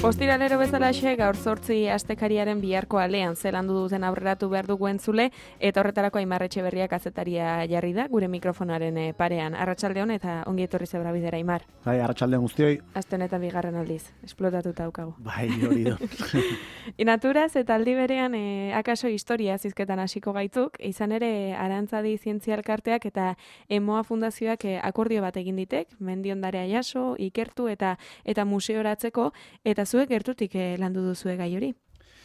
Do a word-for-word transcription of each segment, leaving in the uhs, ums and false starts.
Ostiralero bezalaxe gaur zortzi astekariaren biharko alean zelandu duten aurreratu behar dugu entzule, eta horretarako Aimar Etxeberria kazetaria jarri da, gure mikrofonaren parean. Arratsaldeon eta ongi etorri zebra bidera, Aimar. Bai, arratsaldeon guztioi. Aste honetan bigarren aldiz, esplotatuta daukagu. Bai, hori do. Inaturaz eta aldi berean e, akaso historia zizketan hasiko gaitzuk, izan ere Arantzadi Zientzia Elkarteak eta Emoa Fundazioak e, akordio bat egin ditek, Mendiondarea jaso, ikertu eta eta museoratzeko, eta zuek gertutik eh, landu duzue gai hori.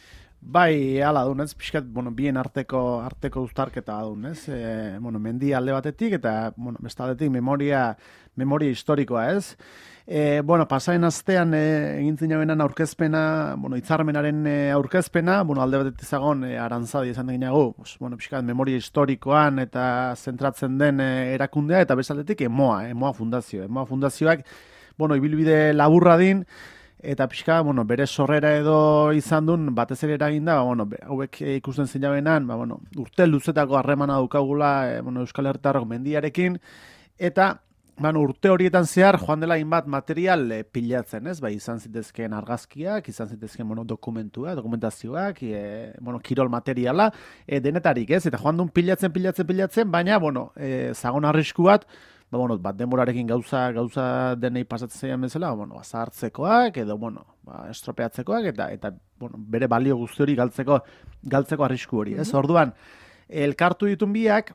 Bai, hala dunez, pixkat, bueno, bien arteko arteko uztarketa dunez, e, bueno, mendi alde batetik eta, bueno, bestaldetik memoria, memoria historikoa, ez? E, bueno, pasaren astean e, egin zinabenan aurkezpena, bueno, hitzarmenaren e, aurkezpena, bueno, alde batetik zagon e, Arantzadi esan eginago, pues, bueno, pixkat, memoria historikoan eta zentratzen den e, erakundea, eta bestaldetik Emoa, Emoa Fundazio. Emoa Fundazioak, bueno, ibilbide laburra din, eta pixka, bueno, bere sorrera edo izan duen, batez ere eraginda, ba, bueno, hauek ikusten zinabenan, ba, bueno, urte luzetako harremana daukagula, e, bueno, Euskal Herritarrok mendiarekin, eta, bueno, urte horietan zehar, joan dela inbat material e, pilatzen, ez? Ba, izan zitezkeen argazkiak, izan zitezkeen, bueno, dokumentua, dokumentazioak, e, bueno, kirol materiala, e, denetarik, ez? Eta joan duen pilatzen, pilatzen, pilatzen, baina, bueno, e, zagon arrisku bat, ba, bueno, bat denborarekin gauza gauza denei pasatzen zaian bezala, bueno, zahartzekoak edo bueno, ba, estropeatzekoak eta eta bueno, bere balio guzti hori galtzeko galtzeko arrisku hori, ez? Mm-hmm. Orduan, elkartu ditun biak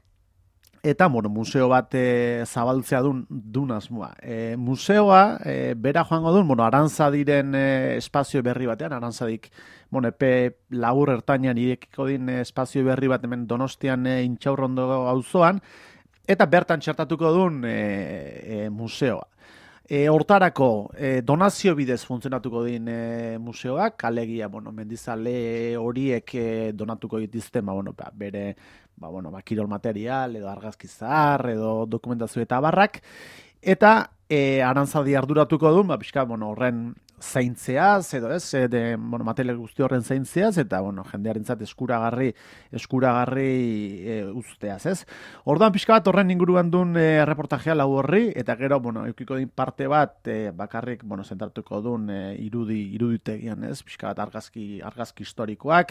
eta bueno, museo bat e, zabaltzea dun dun asmoa. E, museoa e, bera joango dun, bueno, Arantzadiren e, espazio berri batean, Arantzadik bueno, epe labur ertainan irekiko din e, espazio berri bat hemen Donostian e, Intxaurrondo auzoan. Eta bertan txertatuko duen e, e, museoa. E, hortarako e, donazio bidez funtzionatuko din e, museoak, alegia, bueno, mendizale horiek e, donatuko dituzten, ba, bueno, ba, bere, ba, bueno, ba, kirol material, edo argazki zahar, edo dokumentazio eta barrak, eta e, Arantzadi arduratuko duen, ba, pixka, bueno, horren zaintzeaz, edo ez, de, bueno, material guzti horren zaintzeaz, eta, bueno, jendearentzat eskuragarri, eskuragarri e, usteaz, ez? Orduan pixka bat horren inguruan duen e, reportajea lau horri, eta gero, bueno, eukiko din parte bat, e, bakarrik, bueno, zentratuko duen e, irudi, iruditegian, ez? Pixka bat argazki, argazki historikoak,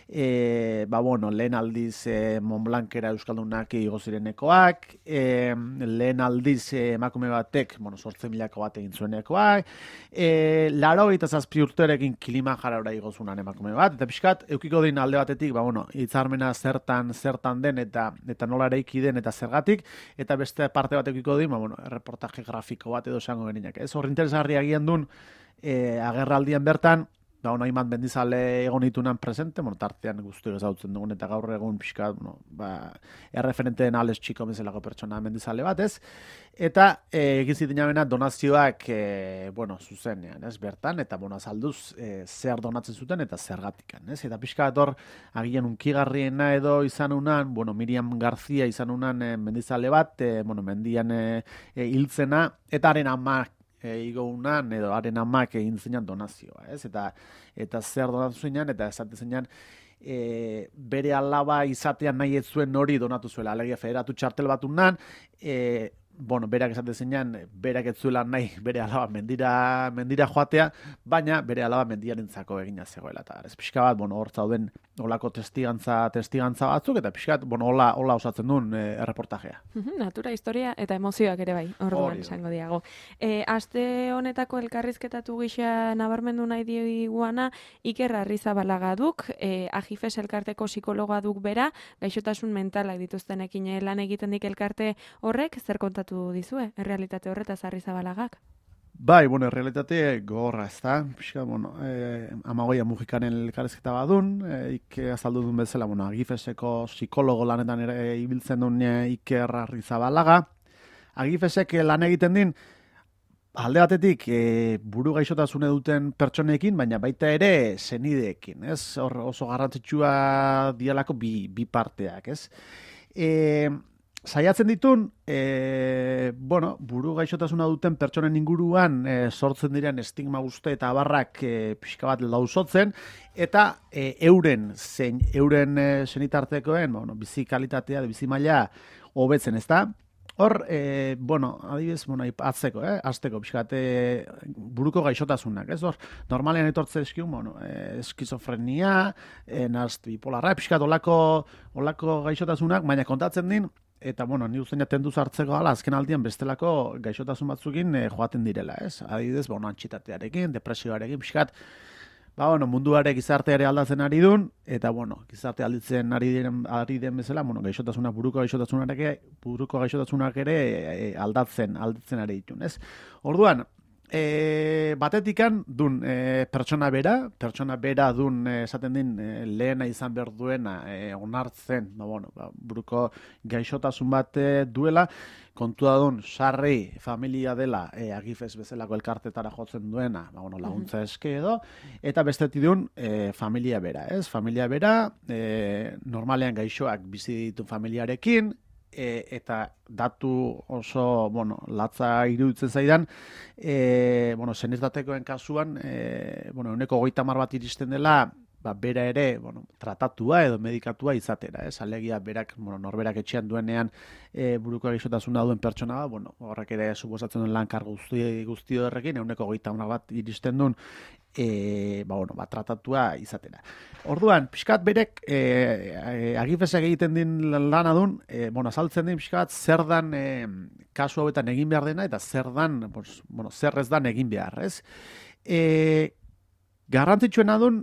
e, ba, bueno, lehen aldiz e, Montblancera Euskaldunak igo zirenekoak, e, lehen aldiz e, emakume batek, bueno, sortze milako bat egin zuenekoak, e, laro eta zazpi urterekin Kilimanjarora igozunan emakume bat, eta pixkat, eukiko din alde batetik, ba, bueno, hitzarmena zertan, zertan den, eta eta nola eraiki den, eta zergatik, eta beste parte bat eukiko din, ba, bueno, reportaje grafiko bat edo esango geninak. Ez hor interesgarri agian duen, e, agerraldian bertan, da, bueno, hainbat mendizale egon ditunan presente, bueno, tartean guztu ezagutzen dugun, eta gaur egun pixka, bueno, ba, erreferenteen Alex Txiko bezalako pertsona mendizale bat, ez? Eta e, egin zitinamena donazioak, e, bueno, zuzenean, ez, bertan, eta, bueno, azalduz, e, zer donatzen zuten, eta zergatikan, ez? Eta pixka bat hor, agian unkigarriena edo izan unan, bueno, Miriam Garzia izan unan e, mendizale bat, e, bueno, mendian e, e, hiltzena, eta haren amak, E, igo unan, edo haren amak egin zeinan donazioa, ez? Eta, eta zer donatu zeinan, eta esate zeinan, e, bere alaba izatean nahi ez zuen hori donatu zuela, alegia federatu txartel bat unan, e, bueno, berak esate zeinan, berak ez zuela nahi bere alaba mendira, mendira joatea, baina bere alaba mendiarentzako egina zegoela, eta ez pixka bat, bueno, hor zauden olako testigantza, testigantza batzuk, eta pixka bat, bueno, hola, hola osatzen duen e, erreportajea. Natura, historia eta emozioak ere bai, orduan esango diago. E, aste honetako elkarrizketatu gisa nabarmendu nahi diguana, Iker Arrizabalaga duk, e, Agifes elkarteko psikologoa duk bera, gaixotasun mentalak dituztenekin lan egiten dik elkarte horrek, zer kontatu dizue, errealitate horretaz Arrizabalagak? Bai, bueno, errealitate gogorra, ez da, pixka, bueno, eh, amagoia mugikanen elkarrezketa badun, eh, Ike azaldu duen bezala, bueno, Agifeseko psikologo lanetan ere ibiltzen duen Iker Arrizabalaga. Agifesek lan egiten din, alde batetik e, buru gaixotasune duten pertsonekin, baina baita ere senideekin, ez? Hor oso garrantzitsua dialako bi, bi parteak, ez? E, Saiatzen ditun, e, bueno, buru gaixotasuna duten pertsonen inguruan e, sortzen diren estigma guzti eta abarrak e, pixka bat lausotzen, eta e, euren, zein, euren e, senitartekoen, bueno, bizi kalitatea, bizi maila hobetzen, ezta? Hor, e, bueno, adibidez, bueno, atzeko, eh, azteko, pixkat, e, buruko gaixotasunak, ez hor, normalean etortze eskiun, bueno, e, eskizofrenia, e, nazt bipolarra, pixkat, olako, olako gaixotasunak, baina kontatzen din, eta, bueno, ni ustein atenduz hartzeko ala, azken aldian bestelako gaixotasun batzukin e, joaten direla, ez? Adibidez, bueno, antxitatearekin, depresioarekin, pixkat, ba, bueno, munduare gizarteare aldatzen ari dun, eta, bueno, gizarte alditzen ari den, ari den bezala, bueno, gaixotasunak, buruko gaixotasunak ere, buruko gaixotasunak ere e, aldatzen, aldatzen ari ditun, ez? Orduan, e, batetikan dun e, pertsona bera, pertsona bera dun e, esaten din e, lehena izan behar duena e, onartzen, ba, bueno, ba, buruko gaixotasun bat e, duela, kontua dun, sarri familia dela e, agifes bezalako elkartetara jotzen duena, ba, bueno, laguntza eske edo, eta bestetik dun e, familia bera, ez? Familia bera, e, normalean gaixoak bizi ditu familiarekin, e, eta datu oso, bueno, latza iruditzen zaidan, e, bueno, senezdatekoen kasuan, e, bueno, euneko hogeita hamar bat iristen dela, ba, bera ere, bueno, tratatua edo medikatua izatera, ez? Alegia berak, bueno, norberak etxean duenean e, buruko gaixotasuna duen pertsona bat, bueno, horrek ere suposatzen duen lankar guzti, guzti horrekin, euneko hogeita hamar bat iristen duen, e, ba, bueno, ba, tratatua izatera. Orduan, pixkat berek e, e, agifesak egiten din lana duen, e, bueno, azaltzen din pixkat zer dan e, kasu hauetan egin behar dena, eta zer dan, pues, bueno, zer ez dan egin behar, ez? E, Garrantzitsuena dun,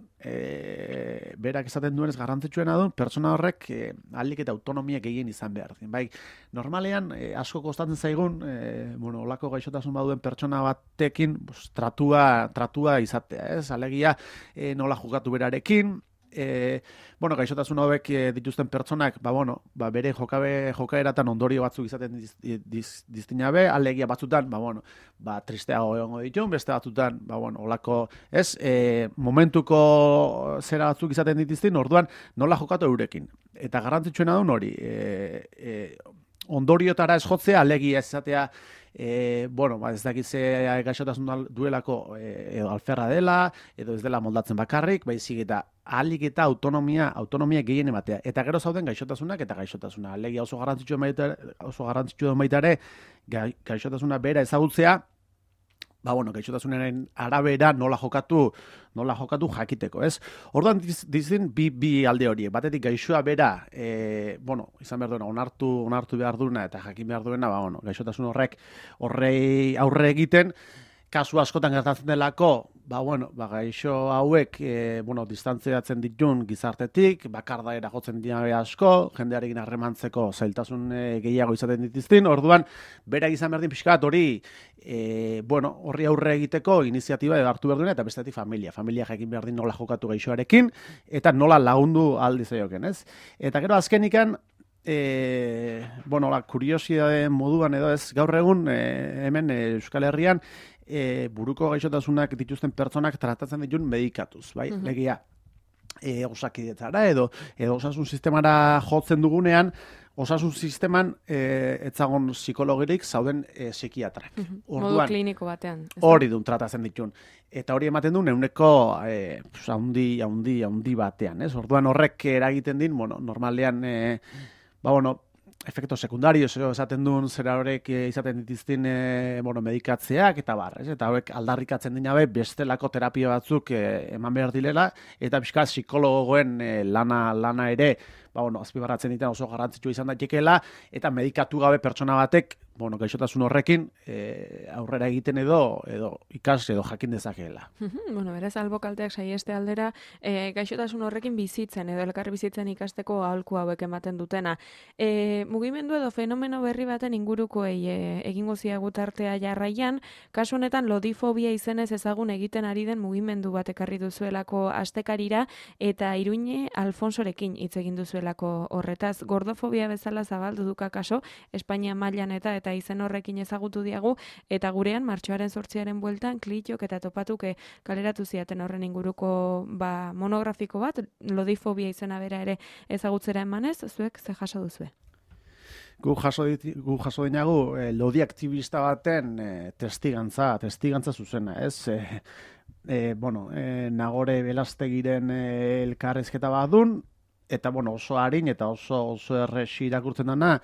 e, berak esaten duenez garrantzitsuena dun, pertsona horrek e, ahalik eta autonomia gehien izan behar. Bai, normalean, e, asko kostatzen zaigun, e, bueno, olako gaixotasun baduen pertsona batekin, pues, tratua, tratua izatea, ez? Alegia, e, nola jugatu berarekin, e, bueno, gaixotasun hauek e, dituzten pertsonak, ba, bueno, ba, bere jokabe, jokaeratan ondorio batzuk izaten diz, diz, diztinabe, alegia batzutan, ba, bueno, ba, tristeago egongo ditun, beste batzutan, ba, bueno, olako, ez, e, momentuko zera batzuk izaten ditiztin, orduan nola jokatu eurekin. Eta garrantzitsuena duen hori, e, e, ondoriotara ez jotzea, alegia ez izatea, E, bueno, ba, ez dakitze gaixotasun duelako e, edo alferra dela, edo ez dela moldatzen bakarrik, baizik eta ahalik eta autonomia, autonomia gehien ematea. Eta gero zauden gaixotasunak eta gaixotasuna. Alegia oso garrantzitsua baita, oso garrantzitsua baita ere gaixotasuna bera ezagutzea, ba, bueno, gaixotasunaren arabera nola jokatu, nola jokatu jakiteko, ez? Orduan dizin bi, bi alde horiek. Batetik gaixoa bera, e, bueno, izan behar duena, onartu, onartu behar duena eta jakin behar duena, ba, bueno, gaixotasun horrek horrei aurre egiten, kasu askotan gertatzen delako, ba, bueno, ba, gaixo hauek, e, bueno, distantziatzen ditun gizartetik, bakardaera jotzen dinabe asko, jendearekin harremantzeko zailtasun e, gehiago izaten ditiztin, orduan, bera izan berdin pixkat hori, e, bueno, horri aurre egiteko iniziatiba edo hartu berduena, eta bestetik familia. Familia jakin berdin nola jokatu gaixoarekin, eta nola lagundu aldi zaioken, ez? Eta gero azkenikan, E, bueno, la kuriosidade moduan edo ez, gaur egun e, hemen e, Euskal Herrian e, buruko gaixotasunak dituzten pertsonak tratatzen ditun medikatuz, bai? Uh-huh. Legia, e, osakidetzara edo, edo osasun sistemara jotzen dugunean, osasun sisteman e, etzagon psikologirik zauden e, psikiatrak. Uh-huh. Orduan, modu kliniko batean. Hori dun tratatzen ditun. Eta hori ematen du neuneko e, haundi, haundi, haundi batean, ez? Orduan horrek eragiten din, bueno, normalean e, ba, bueno, efekto sekundarios esaten duen zera horrek izaten ditiztin e, bueno, medikatzeak eta bar, ez? Eta hauek aldarrikatzen dinabe bestelako terapia batzuk e, eman behar dilela, eta pixka psikologoen e, lana, lana ere, ba, bueno, azpibarratzen ditan oso garrantzitsua izan daitekeela, eta medikatu gabe pertsona batek, bueno, gaixotasun horrekin e, aurrera egiten edo edo ikas edo jakin dezakeela. Bueno, beraz albokalteak saieste aldera e, gaixotasun horrekin bizitzen edo elkar bizitzen ikasteko aholku hauek ematen dutena. E, mugimendu edo fenomeno berri baten ingurukoei e, egingo ziagu tartea jarraian, kasu honetan lodifobia izenez ezagun egiten ari den mugimendu bat ekarri duzuelako astekarira eta Iruñe Alfonsorekin hitz egin duzuelako horretaz. Gordofobia bezala zabaldu duka kaso, Espainia mailan eta eta izen horrekin ezagutu diagu, eta gurean martxoaren zortziaren bueltan klitxok eta topatuke kaleratu ziaten horren inguruko ba, monografiko bat, lodifobia izena bera ere ezagutzera emanez, zuek ze jaso duzue? Gu jaso, dit, gu jaso dinagu eh, lodi aktivista baten eh, testigantza, testigantza zuzena, ez? Eh, eh, bueno, eh, Nagore Belastegiren eh, elkarrezketa bat dun, eta bueno, oso harin eta oso, oso erresi irakurtzen dana,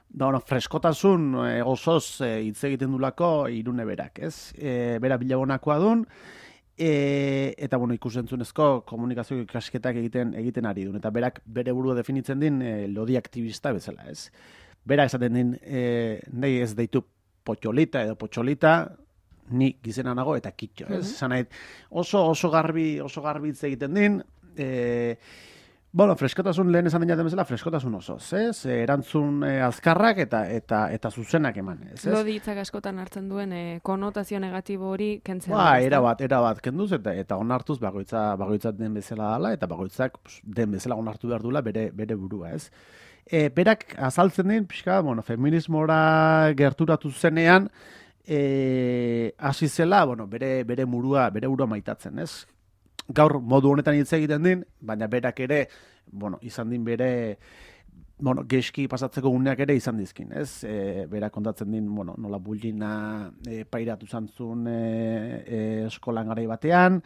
da, bueno, freskotasun e, osoz hitz e, egiten dulako Irune berak, ez? E, bera bilabonakoa dun, e, eta, bueno, ikusentzunezko komunikazio ikasketak egiten egiten ari dun, eta berak bere burua definitzen din e, lodi aktivista bezala, ez? Berak esaten din, e, nahi ez deitu potxolita edo potxolita, ni gizena nago eta kitxo, ez? Esan nahi, oso, oso garbi, oso garbi hitz egiten din, e, bueno, freskotasun lehen esan dinaten bezala, freskotasun oso, ez? Erantzun e, azkarrak eta eta eta zuzenak eman, ez? Lodi hitzak askotan hartzen duen e, konotazio negatibo hori kentzea. Ba, era bat, era bat kenduz eta eta onartuz bakoitza bakoitzak den bezala dela eta bakoitzak pues, den bezala onartu behar dula bere bere burua, ez? E, berak azaltzen din, pixka, bueno, feminismora gerturatu zenean, e, hasi zela, bueno, bere bere burua, bere burua maitatzen, ez? Gaur modu honetan hitz egiten din, baina berak ere, bueno, izan din bere, bueno, geski pasatzeko uneak ere izan dizkin, ez? E, berak kontatzen din, bueno, nola bullina e, pairatu zantzun e, e, eskolan garai batean,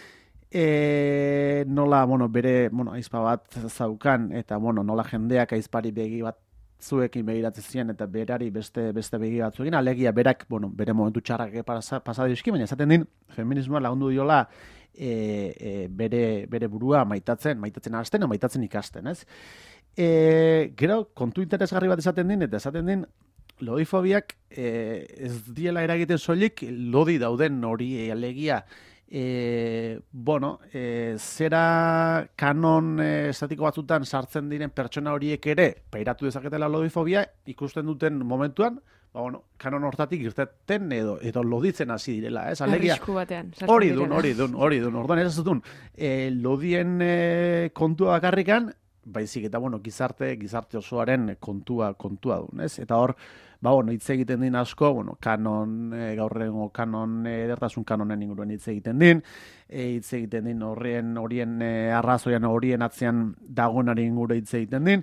e, nola, bueno, bere, bueno, aizpa bat zaukan, eta, bueno, nola jendeak aizpari begi bat zuekin begiratzen ziren eta berari beste beste begi batzuekin, alegia berak, bueno, bere momentu txarrak pasa, pasa dizki, baina esaten din, feminismoa lagundu diola e, e, bere, bere burua maitatzen, maitatzen hasten, maitatzen ikasten, ez? E, gero, kontu interesgarri bat esaten din, eta esaten din, lodifobiak e, ez diela eragiten soilik lodi dauden hori e, alegia, E, bueno, e, zera kanon e, estatiko batzutan sartzen diren pertsona horiek ere pairatu dezaketela lodifobia ikusten duten momentuan, ba, bueno, kanon hortatik irteten edo, edo loditzen hasi direla, ez? Alegia, hori dun, hori dun, hori dun, orduan ez dun, e, lodien e, kontua bakarrikan, baizik eta, bueno, gizarte, gizarte osoaren kontua, kontua dun, ez? Eta hor, ba, bueno, hitz egiten din asko, bueno, kanon, e, gaurrengo kanon, edertasun kanonen inguruan hitz egiten din, e, hitz egiten din horien, horien e, arrazoian, horien atzean dagoenari inguru hitz egiten din,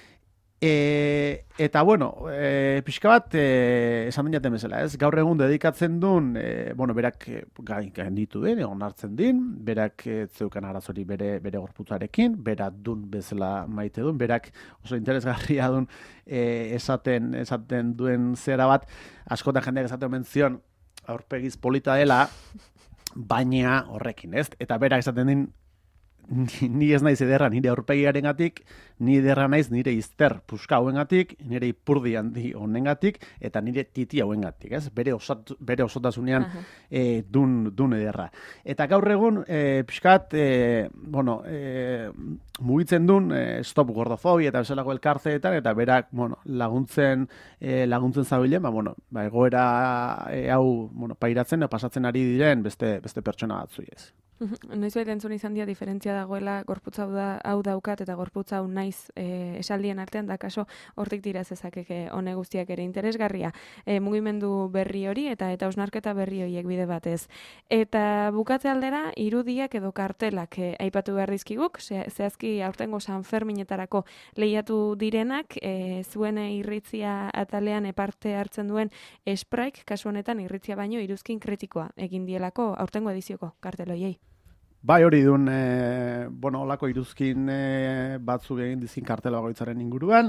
e, eta, bueno, e, pixka bat, e, esan dinaten bezala, ez? Gaur egun dedikatzen duen, e, bueno, berak gain ditu din, egon hartzen din, berak e, zeukan arazori bere, bere gorputzarekin, berak dun bezala maite duen, berak oso interesgarria duen, e, esaten, esaten duen zera bat, askotan jendeak esaten menzion, aurpegiz polita dela, baina horrekin, ez? Eta berak esaten din, Ni, ni ez naiz ederra nire aurpegiarengatik, ni ederra naiz nire izter puska hauengatik, nire ipurdi handi honengatik eta nire titi hauengatik, ez? Bere osat, bere osotasunean e, dun dun ederra. Eta gaur egun e, pixkat e, bueno, e, mugitzen dun e, stop gordofobia eta bezalako elkarteetan eta berak, bueno, laguntzen e, laguntzen zabilen, ba bueno, ba egoera e, hau, bueno, pairatzen eta pasatzen ari diren beste beste pertsona batzuei, ez? Noizbait entzun izan dia diferentzia dagoela gorputza hau, da, hau daukat eta gorputza hau naiz e, esaldien artean, da kaso hortik dira zezakeke hone guztiak ere interesgarria. E, mugimendu berri hori eta eta osnarketa berri horiek bide batez. Eta bukatze aldera, irudiak edo kartelak e, aipatu behar dizkiguk, ze, zehazki aurtengo San Ferminetarako lehiatu direnak, e, zuen irritzia atalean eparte hartzen duen Spraik, kasu honetan irritzia baino iruzkin kritikoa egin dielako aurtengo edizioko karteloiei. Bai, hori duen, e, bueno, olako iruzkin e, batzuk egin dizkin kartela bagoitzaren inguruan.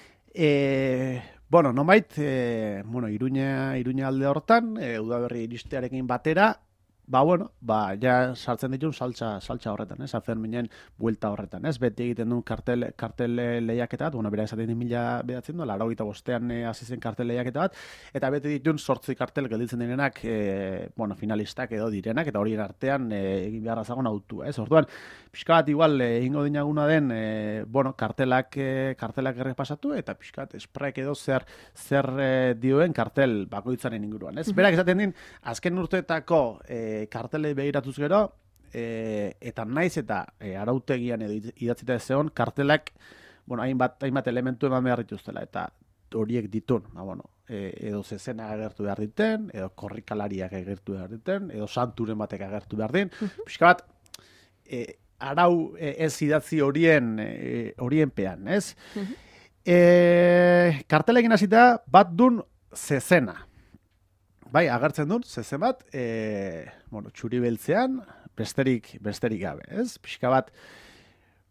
E, bueno, nomait, e, bueno, Iruña, Iruña alde hortan, e, udaberri iristearekin batera, ba, bueno, ba, ja sartzen ditun saltza, saltza horretan, ez, Sanferminen buelta horretan, ez, beti egiten duen kartel, kartel lehiaketa bat, bueno, bera esaten din mila bedatzen du, laurogeita bostean hasi zen kartel lehiaketa bat, eta beti ditun sortzi kartel gelditzen direnak, e, bueno, finalistak edo direnak, eta horien artean e, egin beharra zagon autua, ez, orduan, pixka bat igual, egingo e, dinaguna den, e, bueno, kartelak, e, kartelak errepasatu, eta pixka bat, Spraik edo zer, zer e, dioen kartel bakoitzaren inguruan, ez, berak esaten din, azken urteetako, e, kartelei begiratuz gero, e, eta naiz eta e, arautegian edo idatzita ez zeon, kartelak, bueno, hainbat, hainbat elementu eman behar dituztela, eta horiek ditun, ba, bueno, e, edo zezena agertu behar diten, edo korrikalariak agertu behar diten, edo santuren batek agertu behar din, pixka bat, e, arau e, ez idatzi horien, e, horien pean, ez? e, kartelekin hasita bat dun zezena. Bai, agertzen dut, zezen bat, e, bueno, txuri beltzean, besterik, besterik gabe, ez? Pixka bat,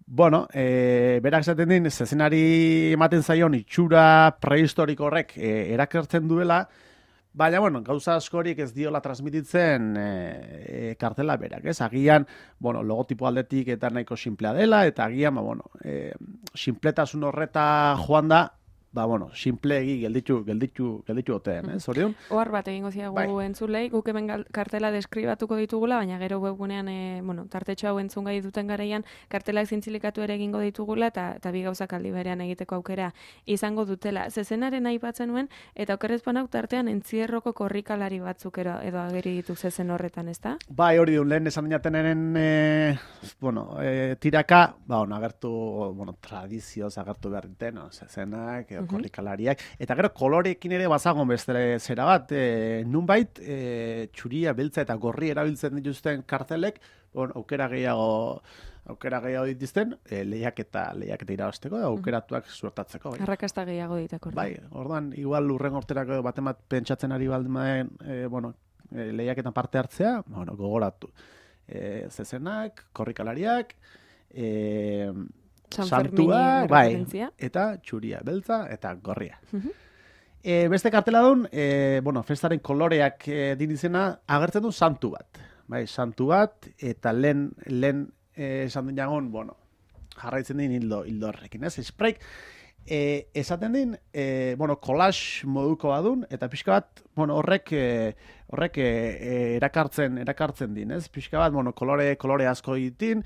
Bueno, e, berak esaten din, zezenari ematen zaion itxura prehistoriko horrek e, erakertzen duela, baina, bueno, gauza askorik ez diola transmititzen e, e, kartela berak, ez? Agian, bueno, logotipo aldetik eta nahiko simplea dela, eta agian, ba, bueno, e, simpletasun horreta joan da, ba, bueno, simplegi gelditu, gelditu, gelditu oteen, ez, horion? Ohar bat egingo ziagu bai. Entzulei, guk hemen kartela deskribatuko ditugula, baina gero webgunean, e, bueno, tartetxo hau entzun gai duten garaian, kartelak zintzilikatu ere egingo ditugula, eta, eta bi gauzak aldi berean egiteko aukera izango dutela. Zezenaren aipatzen nuen, eta okerrezpan hau tartean entzierroko korrikalari batzuk ero, edo ageri ditu zezen horretan, ezta? Bai, hori dun, lehen esan dinatenen, e, bueno, e, tiraka, ba, bueno, agertu, bueno, tradizioz agertu behar diten, no, zezenak, korrikalariak, eta gero kolorekin ere bazagon beste zera bat, e, nunbait, e, txuria, beltza eta gorri erabiltzen dituzten kartelek, bon, aukera gehiago aukera gehiago dituzten, e, lehiak eta lehiak eta irabazteko, aukeratuak suertatzeko. Bai. Arrakasta gehiago ditak, bai, orduan, igual urren urterako baten bat pentsatzen ari baldin, e, bueno, e, lehiaketan parte hartzea, bueno, gogoratu. E, zezenak, korrikalariak, e, santua, bai, eta txuria, beltza, eta gorria. Uh-huh. e, beste kartela duen, e, bueno, festaren koloreak e, din izena, agertzen du santu bat. Bai, santu bat, eta lehen, lehen e, esan den jagon, bueno, jarraitzen din hildo, hildo horrekin, ez? Espraik, e, esaten din, e, bueno, collage moduko badun, eta pixka bat, bueno, horrek, e, horrek e, erakartzen, erakartzen din, ez? Pixka bat, bueno, kolore, kolore asko ditin,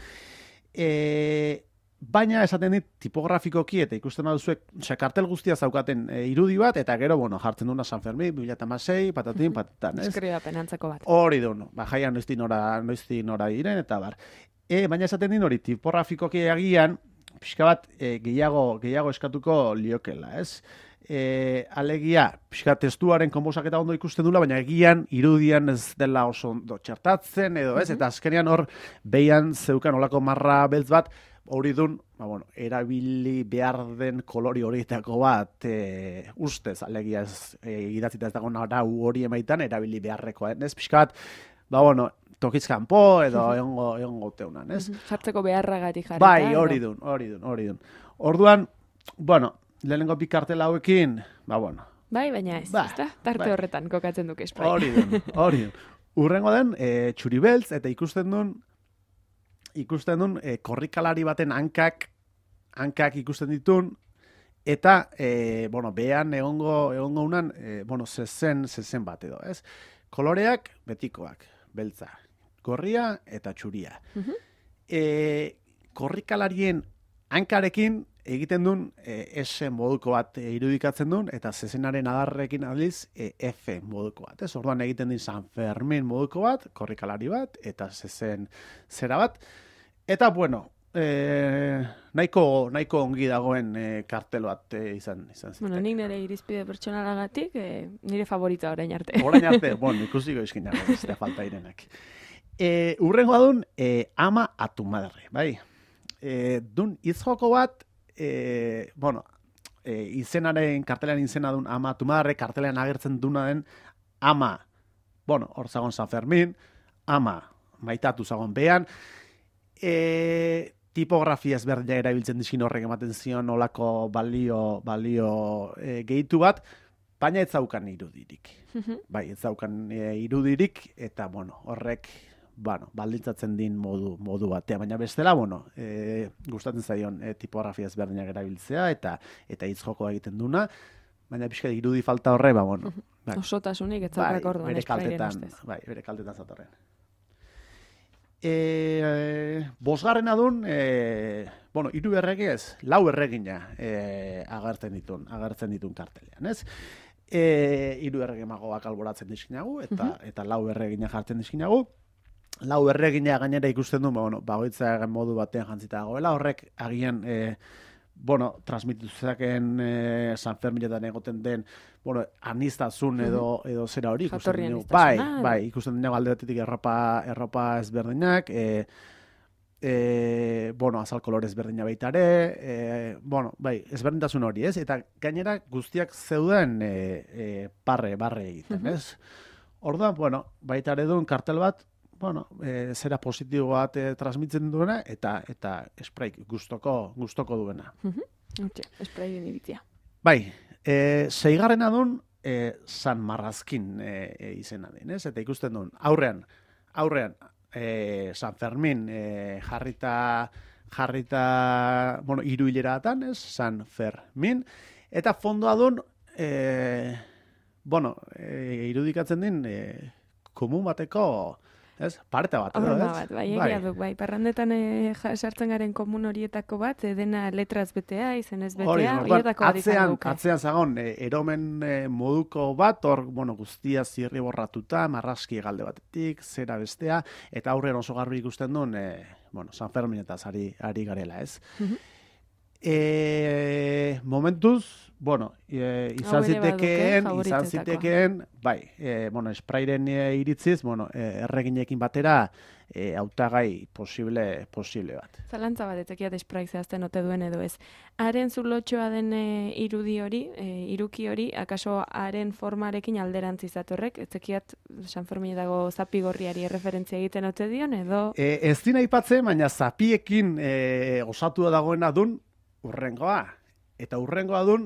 e, baina esaten dit tipografikoki eta ikusten baduzuek, osea, kartel guztia zaukaten e, irudi bat, eta gero, bueno, jartzen duna San Fermin, bi mila hamasei, patatin, patatan, ez? Eskribapen antzeko bat. Hori duen, ba, jaian noizti nora, noizti nora diren, eta bar. E, baina esaten din hori, tipografikoki agian, pixka bat, e, gehiago, gehiago eskatuko liokela, ez? E, alegia, pixka testuaren konbosaketa ondo ikusten dula, baina egian irudian ez dela oso ondo txertatzen, edo ez? Uh-huh. Eta azkenean hor, behian zeukan olako marra beltz bat, hori dun, ba, bueno, erabili behar den kolori horietako bat e, ustez, alegia ez e, idatzita ez dago arau hori emaitan, erabili beharrekoa, ez? Pixka bat, ba, bueno, tokizkanpo edo egongo, egongo teunan, ez? Jartzeko beharragatik jarrita. Bai, hori dun, hori dun, hori dun. Orduan, bueno, lehenengo bi kartela hauekin, ba, bueno. Bai, baina ez, ba, ezta? Tarte bai. Horretan kokatzen duke esprai. Hori dun, hori dun. Urrengo den, e, txuribeltz, eta ikusten duen, ikusten duen e, korrikalari baten hankak, hankak ikusten ditun, eta, e, bueno, behan egongo, egongo unan, e, bueno, zezen, zezen bat edo, ez? Koloreak, betikoak, beltza, gorria eta txuria. Uh-huh. e, korrikalarien hankarekin egiten duen e, S moduko bat e, irudikatzen duen, eta zezenaren adarrekin aldiz e, F moduko bat. Ez? Orduan egiten din San Fermin moduko bat, korrikalari bat, eta zezen zera bat. Eta, bueno, e, nahiko, nahiko ongi dagoen e, kartel bat e, izan, izan zitek. Bueno, nik nire irizpide pertsonalagatik, e, nire favorita orain arte. Orain arte, bueno, ikusiko izkin dago, ez da falta irenak. E, urrengo adun, e, ama a tu madre, bai? E, dun izjoko bat, e, bueno, e, izenaren, kartelean izena dun ama a tu madre, kartelean agertzen duna den ama, bueno, hor zagon San Fermin, ama maitatu zagon behan, e, tipografia ezberdina erabiltzen dizkin horrek ematen zion olako balio, balio e, gehitu bat, baina ez zaukan irudirik. Uh-huh. Bai, ez zaukan e, irudirik, eta, bueno, horrek, bueno, baldintzatzen din modu, modu batea, baina bestela, bueno, e, gustatzen zaion e, tipografia ezberdinak erabiltzea, eta eta hitz joko egiten duna, baina pixka irudi falta horre, ba, bueno. Uh-huh. Bai, osotasunik ez zaukak orduan. Bere kaltetan, bai, bere kaltetan zatorren. E, bosgarrena dun, e, bueno, hiru erregez, lau erregina e, agertzen ditun, agertzen ditun kartelean, ez? E, hiru erregemagoak alboratzen dizkinagu, eta, uh-huh. eta lau erregina jartzen dizkinagu. Lau erregina gainera ikusten du, bueno, bagoitza modu batean jantzita dagoela, horrek agian, e, bueno, transmititzaken e, San Ferminetan egoten den, bueno, anistazun edo, edo zera hori ikusten dugu. Bai, bai, ikusten dugu alde batetik erropa, erropa ezberdinak, e, e, bueno, azal kolore ezberdina baita ere, e, bueno, bai, ezberdintasun hori, ez? Eta gainera guztiak zeuden e, e, barre, barre egiten, ez? Orduan, bueno, baita ere duen kartel bat, bueno, e, zera positibo bat e, transmitzen duena, eta eta spraik gustoko, gustoko duena. Mhm. Hortxe, spraien iritzia. Bai, e, seigarrena dun, e, San Marrazkin e, e, izena den, ez? Eta ikusten duen, aurrean, aurrean, e, San Fermin e, jarrita, jarrita, bueno, hiru hileratan, ez? San Fermin, eta fondoa dun, e, bueno, e, irudikatzen din, e, komun bateko, ez? Pareta bat, edo, Horrema ez? bat, bai, egia duk, bai. Parrandetan e, ja, sartzen garen komun horietako bat, e, dena letraz betea, izenez betea, Hori, horietako bat izan atzean, duke. atzean zagon, e, eromen e, moduko bat, hor, bueno, guztia zirri borratuta, marraski galde batetik, zera bestea, eta aurrean oso garbi ikusten duen, e, bueno, San Ferminetaz ari, ari garela, ez? Mhm. E, momentuz, bueno, e, izan Hau ere zitekeen, baduke, izan favoritetakoa. zitekeen, bai, e, bueno, Sprairen e, iritziz, bueno, e, erreginekin batera, e, hautagai posible, posible bat. Zalantza bat, etzekiat esprai zehazten ote duen edo ez. Haren zulotxoa den e, irudi hori, e, iruki hori, akaso haren formarekin alderantziz datorrek, etzekiat San Fermin dago zapigorriari erreferentzia egiten ote dion, edo... E, ez dina aipatzen, baina zapiekin e, osatu dagoena dun urrengoa. Eta urrengoa dun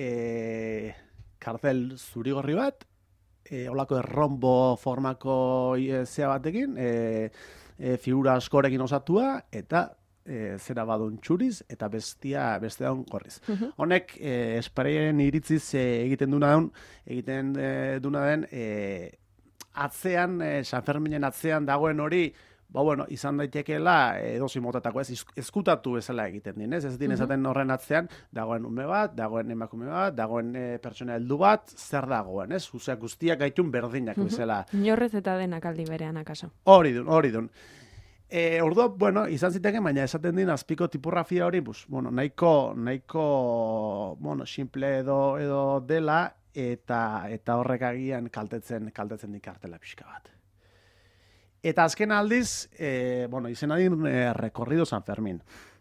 e, kartel zurigorri bat, e, olako errombo formako e, zea batekin, e, e, figura askorekin osatua, eta e, zera badun txuriz, eta bestia, bestea dun gorriz. Mhm. Honek, e, Spraien iritziz e, egiten duna dun, egiten e, duna den, e, atzean, e, San Ferminen atzean dagoen hori, ba, bueno, izan daitekeela edozein motatako, ez, ezkutatu bezala egiten din, ez? Ez din esaten horren atzean, dagoen ume bat, dagoen emakume bat, dagoen e, pertsona heldu bat, zer dagoen, ez? Osea, guztiak gaitun berdinak bezala. Inorrez eta denak aldi berean akaso. Hori dun, hori dun. E, orduan, bueno, izan ziteken, baina esaten din azpiko tipografia hori, bus, bueno, nahiko, nahiko, bueno, simple edo, edo dela, eta eta horrek agian kaltetzen, kaltetzen dik kartela pixka bat. Eta azken aldiz, e, bueno, izena din e, Recorrido San Fermin.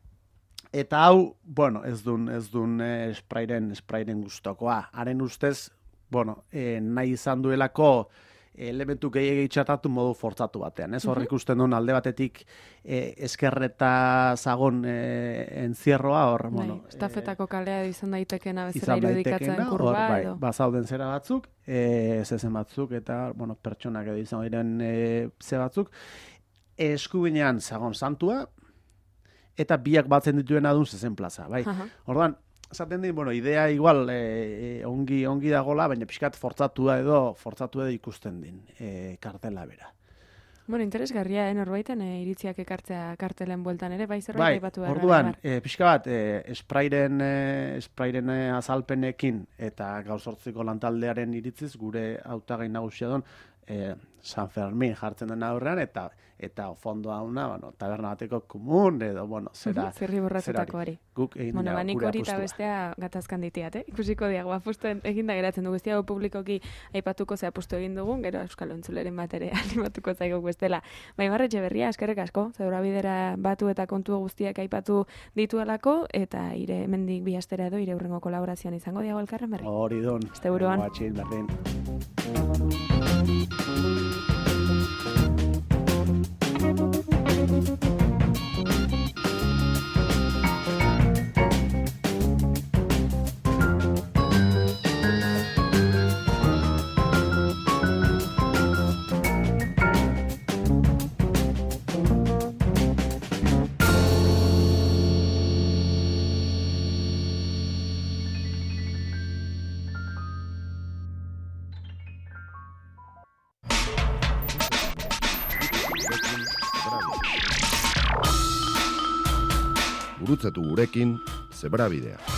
Eta hau, bueno, ez dun, ez dun e, Sprairen, Sprairen gustokoa. Haren ustez, bueno, e, nahi izan duelako elementu gehiagei txartatu modu fortzatu batean. Ez horrek ikusten duen alde batetik e, eskerreta zagon e, entzierroa, hor, Bai, bueno. estafetako kalea izan daitekena bezala Izan irudikatzen daitekena, kurba hor, bai, edo. bazauden zera batzuk, e, zezen batzuk, eta, bueno, pertsonak edo izan diren e, ze batzuk, eskubinean zagon santua, eta biak batzen dituena dun zezen plaza, bai. Aha. Orduan, esaten din, bueno, idea igual e, e, ongi, ongi dagola, baina pixkat fortzatua edo, fortzatua edo ikusten din, e, kartela bera. Bueno, interesgarria, eh, norbaiten e, iritziak ekartzea kartelen bueltan ere, bai zerbait Bai, aipatu behar. orduan, e, pixka bat, e, Sprairen, e, Sprairen e, azalpenekin eta gaur sortziko lantaldearen iritziz gure hautagai nagusia don, e, San Fermin jartzen den aurrean, eta eta fondoa una, bueno, taberna bateko komun, edo, bueno, zera... Zirri borratutako hori. Guk egin Bueno, da, ba, nik gure hori eta apustua. bestea gatazkan ditiat, eh? Ikusiko diago, apustu egin da geratzen du guztia, publikoki aipatuko ze apustu egin dugun, gero Euskal Ontzuleren bat ere animatuko zaigu bestela. Bai, Barretxe berria, eskerrik asko, zeura bidera batu eta kontu guztiak aipatu dituelako, eta ire mendik bi astera edo ire hurrengo kolaborazioan izango diago elkarren berri. Hori don. Asteburuan. Guatxin, berdin. Gurutzatu gurekin, Zebrabidea.